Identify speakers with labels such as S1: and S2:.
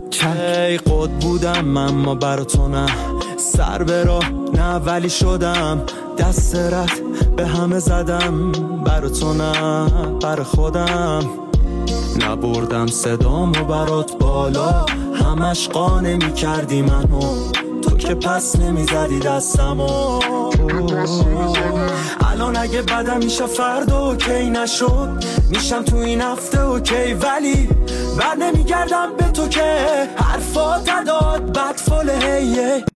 S1: ای قد بودم اما برا تو نه، سر به راه نه ولی شدم، دست رد به همه زدم، برا تو نه برا خودم. نبردم صدامو برات بالا، همش قانه می کردی منو، تو که پس نمی زدی دستمو. الان اگه بدم میشه فردا اوکی نشد، میشم تو این هفته اوکی، ولی بر نمیگردم به تو که حرفات داد بد فله.